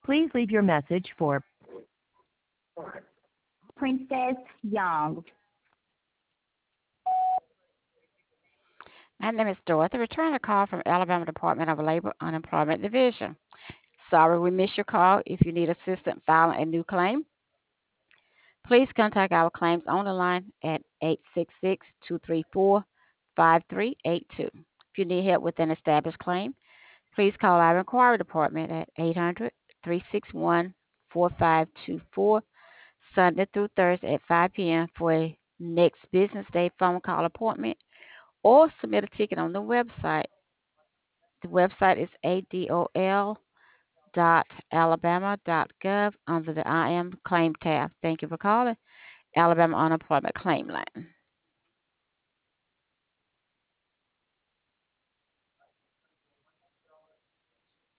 Please leave your message for Princess Young. My name is Dorothy. Return a call from Alabama Department of Labor Unemployment Division. Sorry we missed your call. If you need assistance filing a new claim, please contact our claims on the line at 866-234-5382. If you need help with an established claim, please call our inquiry department at 800-361-4524 Sunday through Thursday at 5 p.m. for a next business day phone call appointment or submit a ticket on the website. The website is adol.alabama.gov under the I Am Claim tab. Thank you for calling Alabama Unemployment Claim Line.